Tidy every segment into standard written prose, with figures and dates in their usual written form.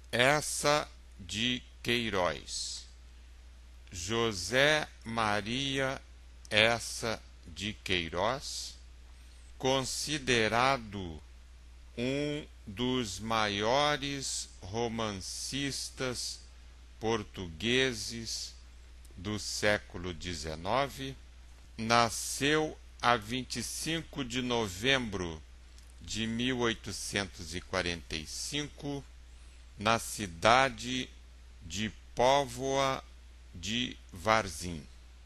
Essa de Queiroz. José Maria Essa de Queiroz, considerado um dos maiores romancistas portugueses do século XIX, nasceu a 25 de novembro de 1845 na cidade de Póvoa de Varzim.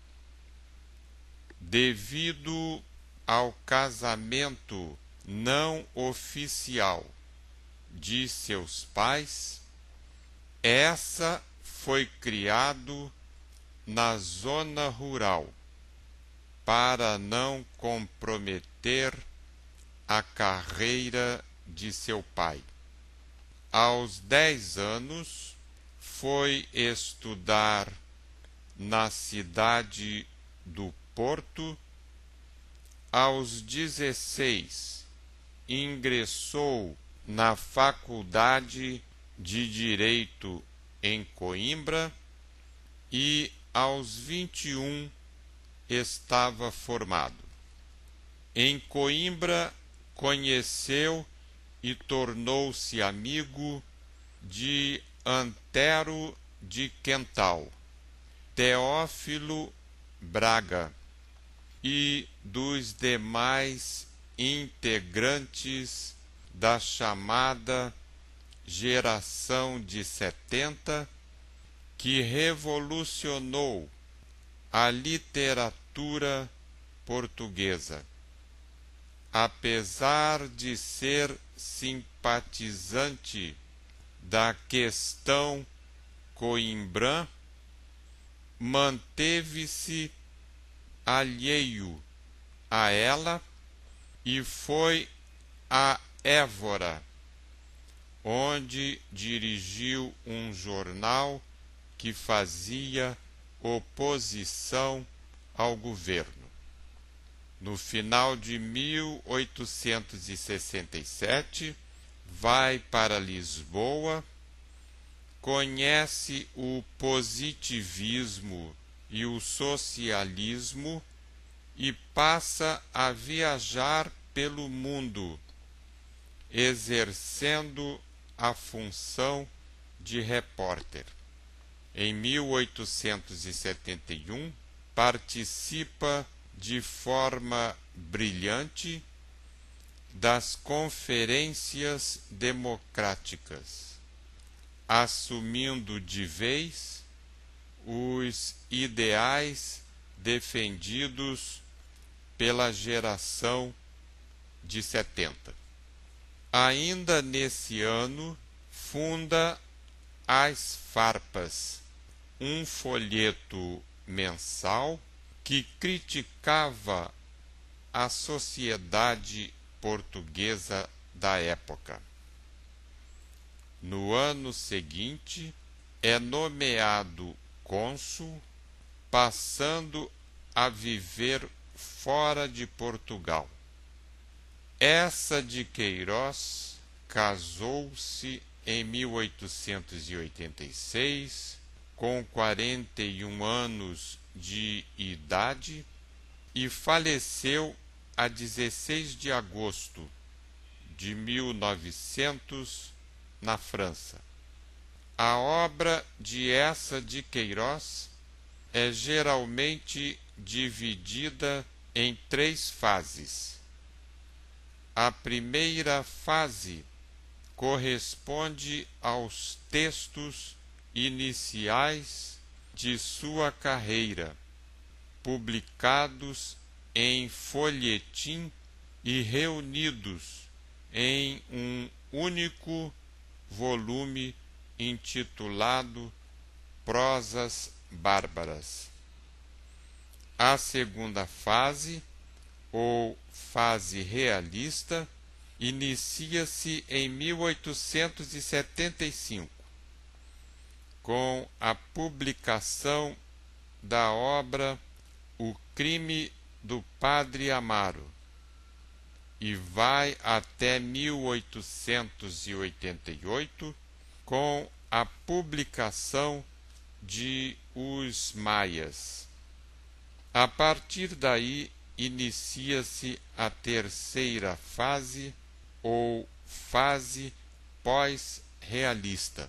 Devido ao casamento não oficial de seus pais, Essa foi criado na zona rural para não comprometer a carreira de seu pai. Aos 10 anos, foi estudar na cidade do Porto. Aos 16, ingressou na Faculdade de Direito em Coimbra e aos 21 estava formado. Em Coimbra, conheceu e tornou-se amigo de Antero de Quental, Teófilo Braga e dos demais integrantes da chamada Geração de 70, que revolucionou a literatura portuguesa. Apesar de ser simpatizante da questão coimbrã, manteve-se alheio a ela e foi a Évora, onde dirigiu um jornal que fazia oposição ao governo. No final de 1867, vai para Lisboa, conhece o positivismo e o socialismo e passa a viajar pelo mundo, exercendo a função de repórter. Em 1871, participa de forma brilhante das conferências democráticas, assumindo de vez os ideais defendidos pela geração de 70. Ainda nesse ano, funda As Farpas, um folheto mensal que criticava a sociedade portuguesa da época. No ano seguinte, é nomeado cônsul, passando a viver fora de Portugal. Essa de Queiroz casou-se em 1886, com 41 anos de idade, e faleceu a 16 de agosto de 1900 na França. A obra de Essa de Queiroz é geralmente dividida em 3 fases. A primeira fase corresponde aos textos iniciais de sua carreira, publicados em folhetim e reunidos em um único volume intitulado Prosas Bárbaras. A segunda fase, ou fase realista, inicia-se em 1875, com a publicação da obra O Crime do Padre Amaro, e vai até 1888, com a publicação de Os Maias. A partir daí, inicia-se a terceira fase ou fase pós-realista.